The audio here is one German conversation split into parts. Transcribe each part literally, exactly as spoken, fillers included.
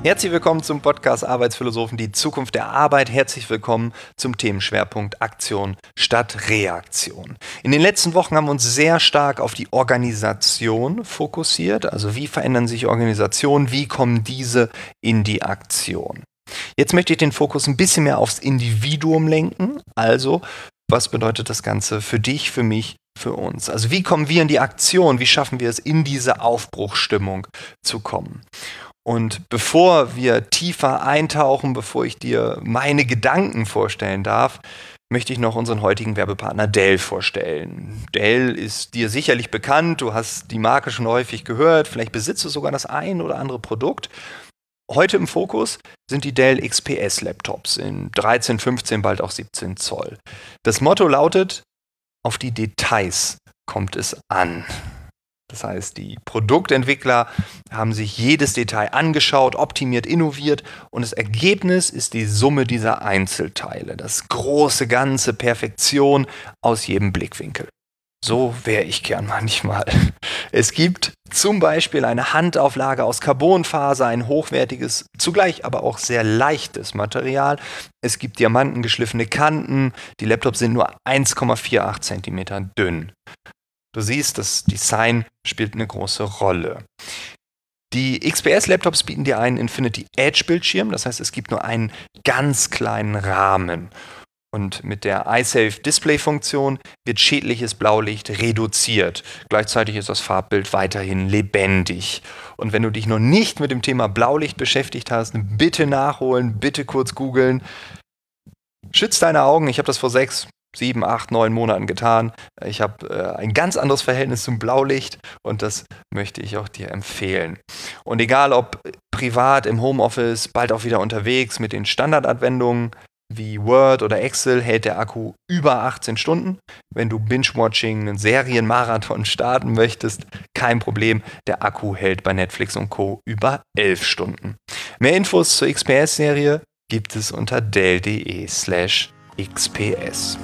Herzlich willkommen zum Podcast Arbeitsphilosophen, die Zukunft der Arbeit. Herzlich willkommen zum Themenschwerpunkt Aktion statt Reaktion. In den letzten Wochen haben wir uns sehr stark auf die Organisation fokussiert. Also wie verändern sich Organisationen, wie kommen diese in die Aktion? Jetzt möchte ich den Fokus ein bisschen mehr aufs Individuum lenken. Also was bedeutet das Ganze für dich, für mich, für uns? Also wie kommen wir in die Aktion? Wie schaffen wir es, in diese Aufbruchsstimmung zu kommen? Und bevor wir tiefer eintauchen, bevor ich dir meine Gedanken vorstellen darf, möchte ich noch unseren heutigen Werbepartner Dell vorstellen. Dell ist dir sicherlich bekannt, du hast die Marke schon häufig gehört, vielleicht besitzt du sogar das ein oder andere Produkt. Heute im Fokus sind die Dell X P S-Laptops in dreizehn, fünfzehn, bald auch siebzehn Zoll. Das Motto lautet, auf die Details kommt es an. Das heißt, die Produktentwickler haben sich jedes Detail angeschaut, optimiert, innoviert und das Ergebnis ist die Summe dieser Einzelteile, das große Ganze, Perfektion aus jedem Blickwinkel. So wäre ich gern manchmal. Es gibt zum Beispiel eine Handauflage aus Carbonfaser, ein hochwertiges, zugleich aber auch sehr leichtes Material. Es gibt diamantengeschliffene Kanten, die Laptops sind nur eins Komma achtzehn Zentimeter dünn. Du siehst, das Design spielt eine große Rolle. Die X P S-Laptops bieten dir einen Infinity Edge-Bildschirm, das heißt, es gibt nur einen ganz kleinen Rahmen. Und mit der iSafe Display-Funktion wird schädliches Blaulicht reduziert. Gleichzeitig ist das Farbbild weiterhin lebendig. Und wenn du dich noch nicht mit dem Thema Blaulicht beschäftigt hast, bitte nachholen, bitte kurz googeln. Schütz deine Augen, ich habe das vor sechs sieben, acht, neun Monaten getan. Ich habe äh, ein ganz anderes Verhältnis zum Blaulicht und das möchte ich auch dir empfehlen. Und egal ob privat, im Homeoffice, bald auch wieder unterwegs mit den Standardanwendungen wie Word oder Excel, hält der Akku über achtzehn Stunden. Wenn du Binge-Watching, einen Serienmarathon starten möchtest, kein Problem. Der Akku hält bei Netflix und Co. über elf Stunden. Mehr Infos zur X P S-Serie gibt es unter dell.de slash XPS.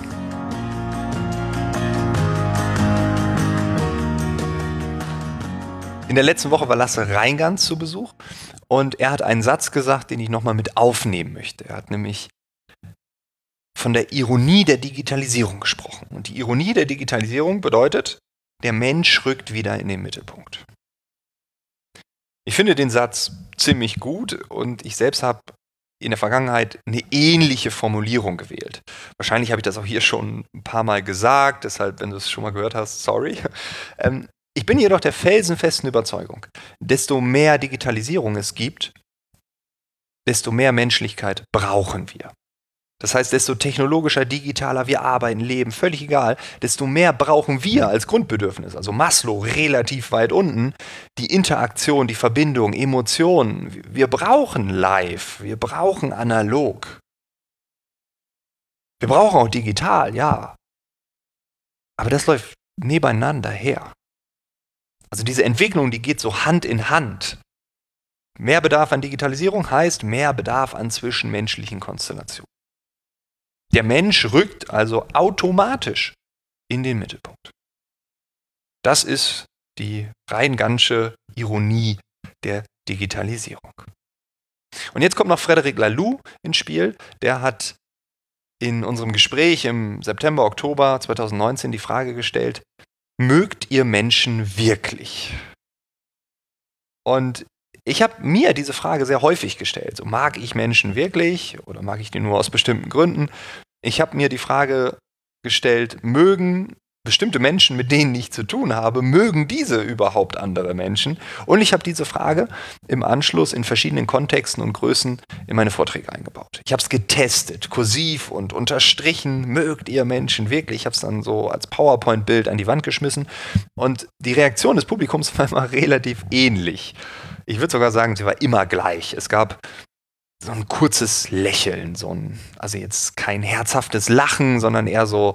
In der letzten Woche war Lasse Reingans zu Besuch und er hat einen Satz gesagt, den ich nochmal mit aufnehmen möchte. Er hat nämlich von der Ironie der Digitalisierung gesprochen. Und die Ironie der Digitalisierung bedeutet, der Mensch rückt wieder in den Mittelpunkt. Ich finde den Satz ziemlich gut und ich selbst habe in der Vergangenheit eine ähnliche Formulierung gewählt. Wahrscheinlich habe ich das auch hier schon ein paar Mal gesagt, deshalb, wenn du es schon mal gehört hast, sorry. Ähm, ich bin jedoch der felsenfesten Überzeugung, desto mehr Digitalisierung es gibt, desto mehr Menschlichkeit brauchen wir. Das heißt, desto technologischer, digitaler wir arbeiten, leben, völlig egal, desto mehr brauchen wir als Grundbedürfnis. Also Maslow relativ weit unten, die Interaktion, die Verbindung, Emotionen. Wir brauchen live, wir brauchen analog. Wir brauchen auch digital, ja. Aber das läuft nebeneinander her. Also diese Entwicklung, die geht so Hand in Hand. Mehr Bedarf an Digitalisierung heißt mehr Bedarf an zwischenmenschlichen Konstellationen. Der Mensch rückt also automatisch in den Mittelpunkt. Das ist die rein ganze Ironie der Digitalisierung. Und jetzt kommt noch Frederic Laloux ins Spiel. Der hat in unserem Gespräch im September, Oktober zweitausendneunzehn die Frage gestellt, mögt ihr Menschen wirklich? Und ich habe mir diese Frage sehr häufig gestellt. So, mag ich Menschen wirklich oder mag ich die nur aus bestimmten Gründen? Ich habe mir die Frage gestellt, mögen bestimmte Menschen, mit denen ich zu tun habe, mögen diese überhaupt andere Menschen? Und ich habe diese Frage im Anschluss in verschiedenen Kontexten und Größen in meine Vorträge eingebaut. Ich habe es getestet, kursiv und unterstrichen, mögt ihr Menschen wirklich? Ich habe es dann so als PowerPoint-Bild an die Wand geschmissen und die Reaktion des Publikums war immer relativ ähnlich. Ich würde sogar sagen, sie war immer gleich. Es gab so ein kurzes Lächeln, so ein, also jetzt kein herzhaftes Lachen, sondern eher so,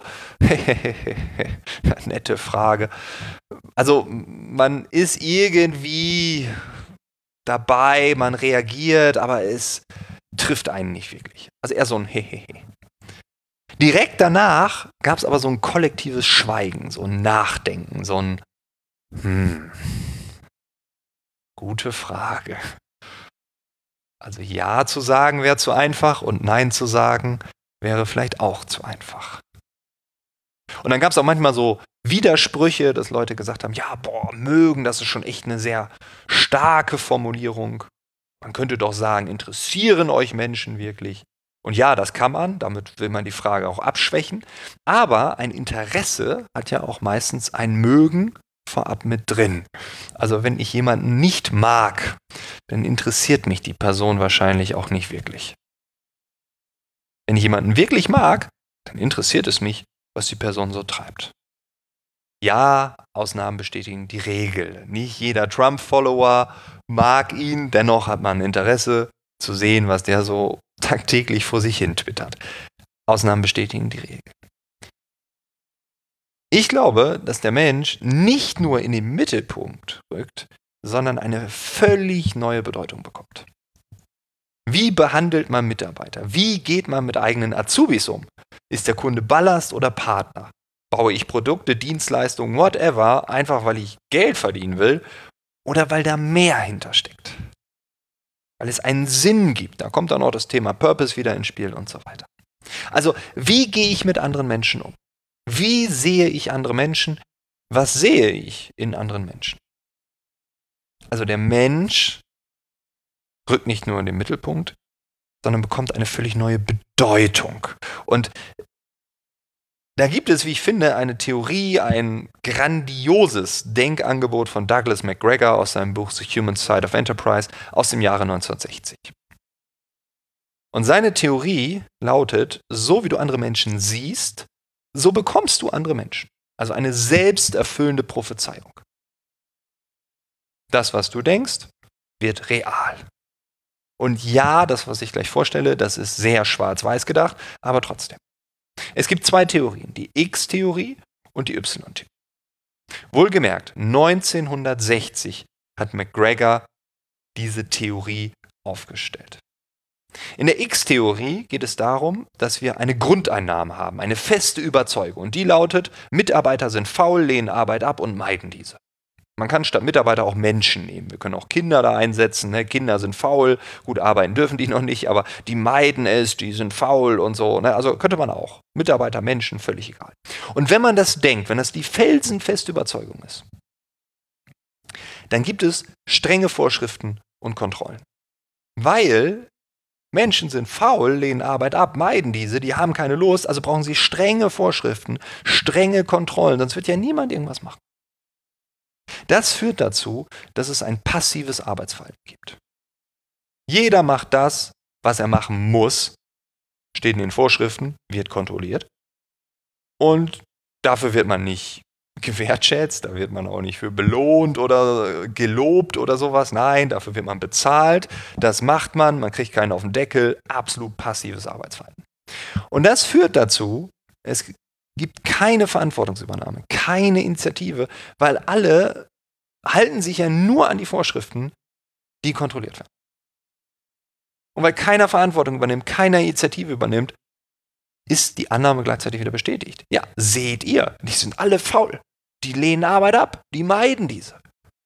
nette Frage. Also man ist irgendwie dabei, man reagiert, aber es trifft einen nicht wirklich. Also eher so ein Hehehe. Direkt danach gab es aber so ein kollektives Schweigen, so ein Nachdenken, so ein Hm, gute Frage. Also Ja zu sagen wäre zu einfach und Nein zu sagen wäre vielleicht auch zu einfach. Und dann gab es auch manchmal so Widersprüche, dass Leute gesagt haben, ja, boah, mögen, das ist schon echt eine sehr starke Formulierung. Man könnte doch sagen, interessieren euch Menschen wirklich? Und ja, das kann man, damit will man die Frage auch abschwächen. Aber ein Interesse hat ja auch meistens ein Mögen vorab mit drin. Also wenn ich jemanden nicht mag, dann interessiert mich die Person wahrscheinlich auch nicht wirklich. Wenn ich jemanden wirklich mag, dann interessiert es mich, was die Person so treibt. Ja, Ausnahmen bestätigen die Regel. Nicht jeder Trump-Follower mag ihn, dennoch hat man Interesse zu sehen, was der so tagtäglich vor sich hin twittert. Ausnahmen bestätigen die Regel. Ich glaube, dass der Mensch nicht nur in den Mittelpunkt rückt, sondern eine völlig neue Bedeutung bekommt. Wie behandelt man Mitarbeiter? Wie geht man mit eigenen Azubis um? Ist der Kunde Ballast oder Partner? Baue ich Produkte, Dienstleistungen, whatever, einfach weil ich Geld verdienen will oder weil da mehr hintersteckt? Weil es einen Sinn gibt. Da kommt dann auch das Thema Purpose wieder ins Spiel und so weiter. Also, wie gehe ich mit anderen Menschen um? Wie sehe ich andere Menschen? Was sehe ich in anderen Menschen? Also der Mensch rückt nicht nur in den Mittelpunkt, sondern bekommt eine völlig neue Bedeutung. Und da gibt es, wie ich finde, eine Theorie, ein grandioses Denkangebot von Douglas McGregor aus seinem Buch The Human Side of Enterprise aus dem Jahre neunzehnhundertsechzig. Und seine Theorie lautet, so wie du andere Menschen siehst, so bekommst du andere Menschen. Also eine selbsterfüllende Prophezeiung. Das, was du denkst, wird real. Und ja, das, was ich gleich vorstelle, das ist sehr schwarz-weiß gedacht, aber trotzdem. Es gibt zwei Theorien, die X-Theorie und die Y-Theorie. Wohlgemerkt, neunzehnhundertsechzig hat McGregor diese Theorie aufgestellt. In der X-Theorie geht es darum, dass wir eine Grundeinnahme haben, eine feste Überzeugung. Und die lautet, Mitarbeiter sind faul, lehnen Arbeit ab und meiden diese. Man kann statt Mitarbeiter auch Menschen nehmen. Wir können auch Kinder da einsetzen. Ne? Kinder sind faul, gut arbeiten dürfen die noch nicht, aber die meiden es, die sind faul und so. Ne? Also könnte man auch. Mitarbeiter, Menschen, völlig egal. Und wenn man das denkt, wenn das die felsenfeste Überzeugung ist, dann gibt es strenge Vorschriften und Kontrollen. Weil Menschen sind faul, lehnen Arbeit ab, meiden diese, die haben keine Lust, also brauchen sie strenge Vorschriften, strenge Kontrollen, sonst wird ja niemand irgendwas machen. Das führt dazu, dass es ein passives Arbeitsverhalten gibt. Jeder macht das, was er machen muss, steht in den Vorschriften, wird kontrolliert. Und dafür wird man nicht gewertschätzt, da wird man auch nicht für belohnt oder gelobt oder sowas. Nein, dafür wird man bezahlt. Das macht man, man kriegt keinen auf den Deckel. Absolut passives Arbeitsverhalten. Und das führt dazu, es gibt keine Verantwortungsübernahme, keine Initiative, weil alle halten sich ja nur an die Vorschriften, die kontrolliert werden. Und weil keiner Verantwortung übernimmt, keiner Initiative übernimmt, ist die Annahme gleichzeitig wieder bestätigt. Ja, seht ihr, die sind alle faul. Die lehnen Arbeit ab, die meiden diese.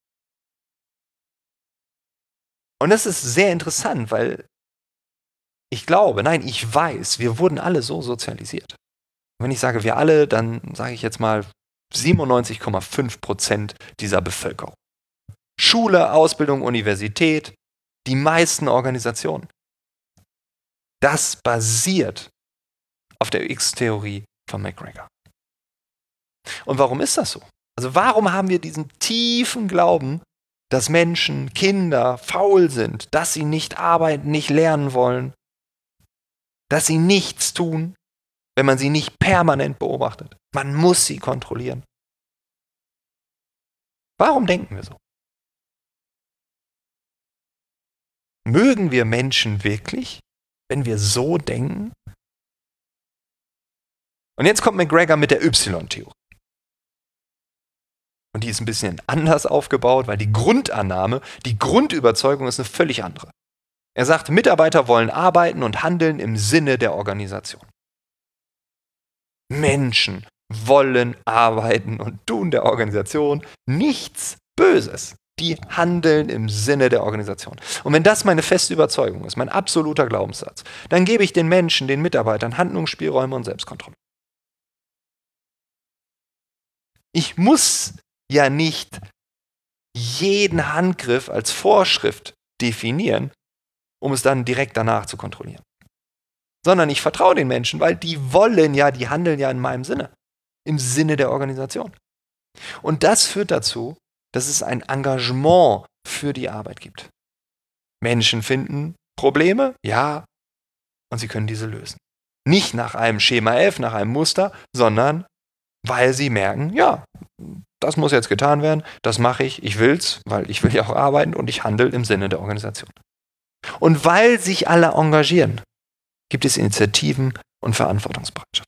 Und das ist sehr interessant, weil ich glaube, nein, ich weiß, wir wurden alle so sozialisiert. Und wenn ich sage wir alle, dann sage ich jetzt mal siebenundneunzig Komma fünf Prozent dieser Bevölkerung. Schule, Ausbildung, Universität, die meisten Organisationen. Das basiert auf der X-Theorie von McGregor. Und warum ist das so? Also warum haben wir diesen tiefen Glauben, dass Menschen, Kinder faul sind, dass sie nicht arbeiten, nicht lernen wollen, dass sie nichts tun, wenn man sie nicht permanent beobachtet? Man muss sie kontrollieren. Warum denken wir so? Mögen wir Menschen wirklich, wenn wir so denken? Und jetzt kommt McGregor mit der Y-Theorie. Und die ist ein bisschen anders aufgebaut, weil die Grundannahme, die Grundüberzeugung ist eine völlig andere. Er sagt, Mitarbeiter wollen arbeiten und handeln im Sinne der Organisation. Menschen wollen arbeiten und tun der Organisation nichts Böses. Die handeln im Sinne der Organisation. Und wenn das meine feste Überzeugung ist, mein absoluter Glaubenssatz, dann gebe ich den Menschen, den Mitarbeitern Handlungsspielräume und Selbstkontrolle. Ich muss ja nicht jeden Handgriff als Vorschrift definieren, um es dann direkt danach zu kontrollieren. Sondern ich vertraue den Menschen, weil die wollen ja, die handeln ja in meinem Sinne, im Sinne der Organisation. Und das führt dazu, dass es ein Engagement für die Arbeit gibt. Menschen finden Probleme, ja, und sie können diese lösen. Nicht nach einem Schema F, nach einem Muster, sondern weil sie merken, ja, das muss jetzt getan werden, das mache ich, ich will's, weil ich will ja auch arbeiten und ich handle im Sinne der Organisation. Und weil sich alle engagieren, gibt es Initiativen und Verantwortungsbereitschaft.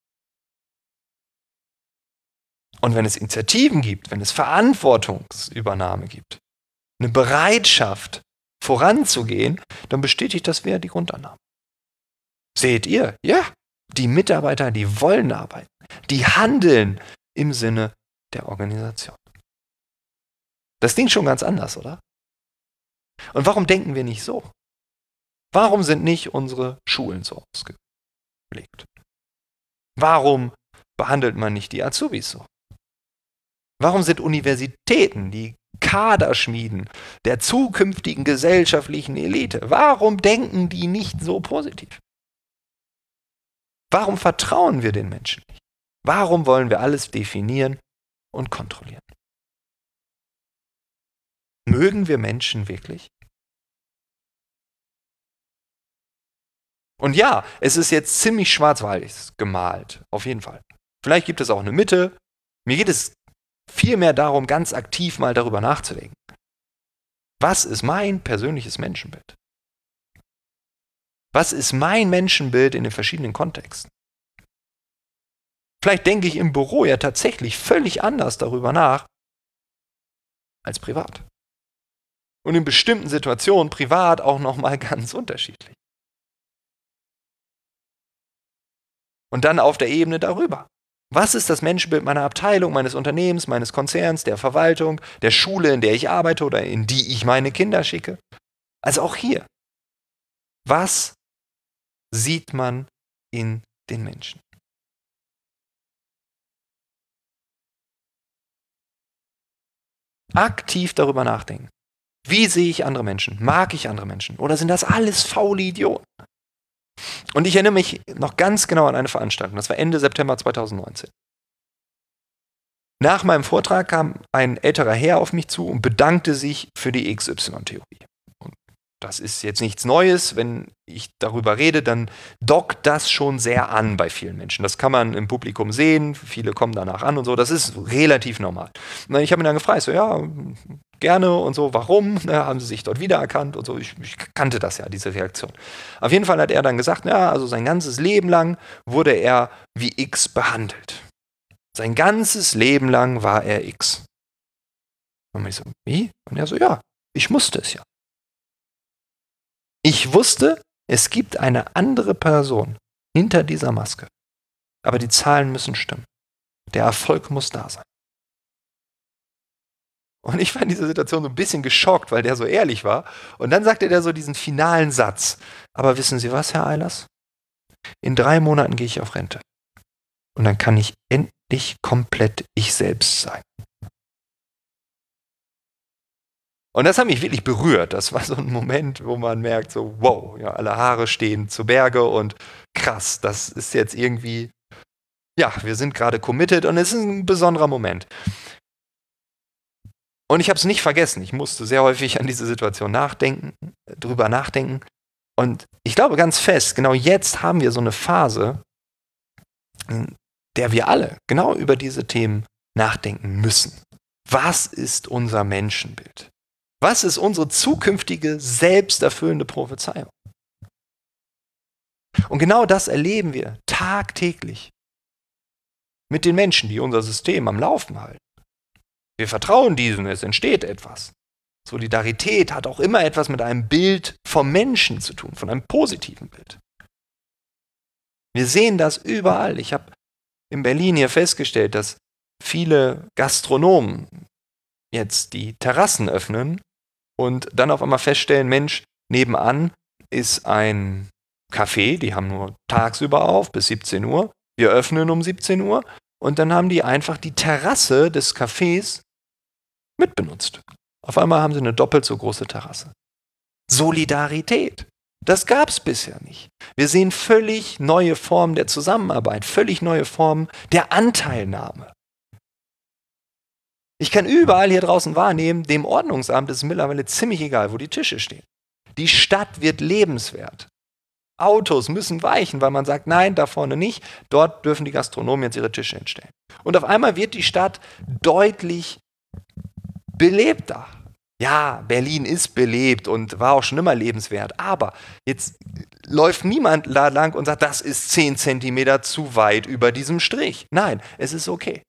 Und wenn es Initiativen gibt, wenn es Verantwortungsübernahme gibt, eine Bereitschaft voranzugehen, dann bestätigt das wieder die Grundannahme. Seht ihr? Ja, die Mitarbeiter, die wollen arbeiten, die handeln im Sinne der Organisation. Das klingt schon ganz anders, oder? Und warum denken wir nicht so? Warum sind nicht unsere Schulen so ausgelegt? Warum behandelt man nicht die Azubis so? Warum sind Universitäten die Kaderschmieden der zukünftigen gesellschaftlichen Elite? Warum denken die nicht so positiv? Warum vertrauen wir den Menschen nicht? Warum wollen wir alles definieren und kontrollieren? Mögen wir Menschen wirklich? Und ja, es ist jetzt ziemlich schwarz-weiß gemalt, auf jeden Fall. Vielleicht gibt es auch eine Mitte. Mir geht es vielmehr darum, ganz aktiv mal darüber nachzudenken. Was ist mein persönliches Menschenbild? Was ist mein Menschenbild in den verschiedenen Kontexten? Vielleicht denke ich im Büro ja tatsächlich völlig anders darüber nach als privat. Und in bestimmten Situationen privat auch nochmal ganz unterschiedlich. Und dann auf der Ebene darüber. Was ist das Menschenbild meiner Abteilung, meines Unternehmens, meines Konzerns, der Verwaltung, der Schule, in der ich arbeite oder in die ich meine Kinder schicke? Also auch hier. Was sieht man in den Menschen? Aktiv darüber nachdenken. Wie sehe ich andere Menschen? Mag ich andere Menschen? Oder sind das alles faule Idioten? Und ich erinnere mich noch ganz genau an eine Veranstaltung. Das war Ende September zweitausendneunzehn. Nach meinem Vortrag kam ein älterer Herr auf mich zu und bedankte sich für die X Y-Theorie. Und das ist jetzt nichts Neues. Wenn ich darüber rede, dann dockt das schon sehr an bei vielen Menschen. Das kann man im Publikum sehen. Viele kommen danach an und so. Das ist relativ normal. Und ich habe ihn dann gefragt, so, ja, gerne und so, warum? Na, haben sie sich dort wiedererkannt und so. Ich, ich kannte das ja, diese Reaktion. Auf jeden Fall hat er dann gesagt, ja, also sein ganzes Leben lang wurde er wie X behandelt. Sein ganzes Leben lang war er X. Und ich so, wie? Und er so, ja, ich musste es ja. Ich wusste, es gibt eine andere Person hinter dieser Maske. Aber die Zahlen müssen stimmen. Der Erfolg muss da sein. Und ich war in dieser Situation so ein bisschen geschockt, weil der so ehrlich war. Und dann sagte der so diesen finalen Satz. Aber wissen Sie was, Herr Eilers? In drei Monaten gehe ich auf Rente. Und dann kann ich endlich komplett ich selbst sein. Und das hat mich wirklich berührt. Das war so ein Moment, wo man merkt, so wow, ja, alle Haare stehen zu Berge und krass, das ist jetzt irgendwie, ja, wir sind gerade committed und es ist ein besonderer Moment. Und ich habe es nicht vergessen. Ich musste sehr häufig an diese Situation nachdenken, drüber nachdenken. Und ich glaube ganz fest, genau jetzt haben wir so eine Phase, in der wir alle genau über diese Themen nachdenken müssen. Was ist unser Menschenbild? Was ist unsere zukünftige, selbsterfüllende Prophezeiung? Und genau das erleben wir tagtäglich mit den Menschen, die unser System am Laufen halten. Wir vertrauen diesen, es entsteht etwas. Solidarität hat auch immer etwas mit einem Bild vom Menschen zu tun, von einem positiven Bild. Wir sehen das überall. Ich habe in Berlin hier festgestellt, dass viele Gastronomen jetzt die Terrassen öffnen und dann auf einmal feststellen, Mensch, nebenan ist ein Café, die haben nur tagsüber auf bis siebzehn Uhr. Wir öffnen um siebzehn Uhr und dann haben die einfach die Terrasse des Cafés mitbenutzt. Auf einmal haben sie eine doppelt so große Terrasse. Solidarität. Das gab es bisher nicht. Wir sehen völlig neue Formen der Zusammenarbeit, völlig neue Formen der Anteilnahme. Ich kann überall hier draußen wahrnehmen, dem Ordnungsamt ist es mittlerweile ziemlich egal, wo die Tische stehen. Die Stadt wird lebenswert. Autos müssen weichen, weil man sagt, nein, da vorne nicht, dort dürfen die Gastronomen jetzt ihre Tische hinstellen. Und auf einmal wird die Stadt deutlich belebter. Ja, Berlin ist belebt und war auch schon immer lebenswert, aber jetzt läuft niemand da lang und sagt, das ist zehn Zentimeter zu weit über diesem Strich. Nein, es ist okay.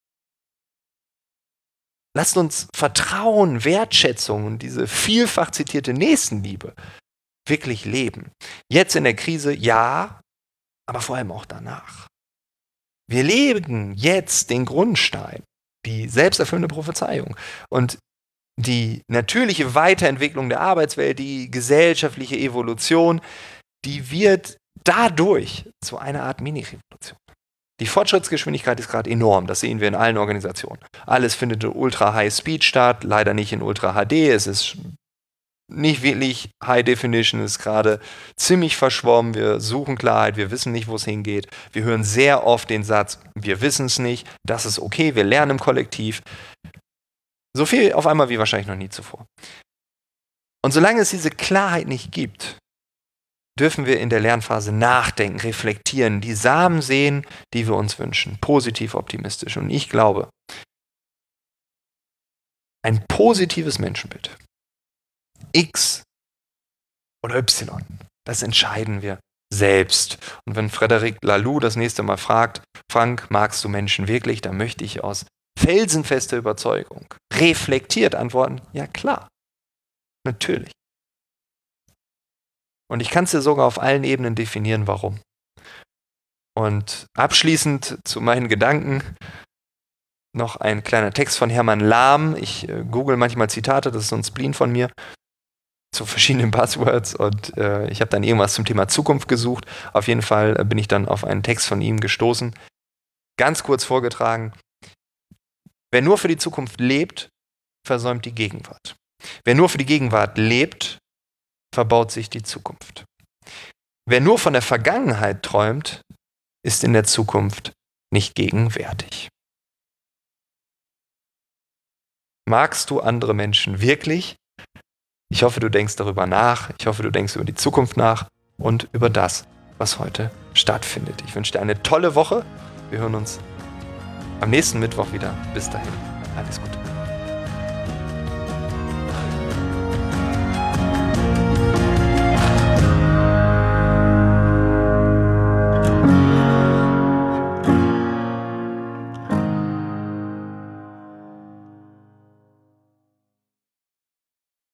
Lasst uns Vertrauen, Wertschätzung und diese vielfach zitierte Nächstenliebe wirklich leben. Jetzt in der Krise, ja, aber vor allem auch danach. Wir legen jetzt den Grundstein, die selbsterfüllende Prophezeiung und die natürliche Weiterentwicklung der Arbeitswelt, die gesellschaftliche Evolution, die wird dadurch zu einer Art Mini-Revolution. Die Fortschrittsgeschwindigkeit ist gerade enorm, das sehen wir in allen Organisationen. Alles findet in Ultra High Speed statt, leider nicht in Ultra H D, es ist nicht wirklich High Definition, ist gerade ziemlich verschwommen, wir suchen Klarheit, wir wissen nicht, wo es hingeht. Wir hören sehr oft den Satz, wir wissen es nicht, das ist okay, wir lernen im Kollektiv. So viel auf einmal wie wahrscheinlich noch nie zuvor. Und solange es diese Klarheit nicht gibt, dürfen wir in der Lernphase nachdenken, reflektieren, die Samen sehen, die wir uns wünschen, positiv, optimistisch. Und ich glaube, ein positives Menschenbild, X oder Y, das entscheiden wir selbst. Und wenn Frederic Laloux das nächste Mal fragt, Frank, magst du Menschen wirklich? Dann möchte ich aus felsenfester Überzeugung reflektiert antworten, ja klar, natürlich. Und ich kann es dir sogar auf allen Ebenen definieren, warum. Und abschließend zu meinen Gedanken noch ein kleiner Text von Hermann Lahm. Ich äh, google manchmal Zitate, das ist so ein Spleen von mir, zu verschiedenen Buzzwords und äh, ich habe dann irgendwas zum Thema Zukunft gesucht. Auf jeden Fall äh, bin ich dann auf einen Text von ihm gestoßen. Ganz kurz vorgetragen. Wer nur für die Zukunft lebt, versäumt die Gegenwart. Wer nur für die Gegenwart lebt, verbaut sich die Zukunft. Wer nur von der Vergangenheit träumt, ist in der Zukunft nicht gegenwärtig. Magst du andere Menschen wirklich? Ich hoffe, du denkst darüber nach. Ich hoffe, du denkst über die Zukunft nach und über das, was heute stattfindet. Ich wünsche dir eine tolle Woche. Wir hören uns am nächsten Mittwoch wieder. Bis dahin, alles Gute.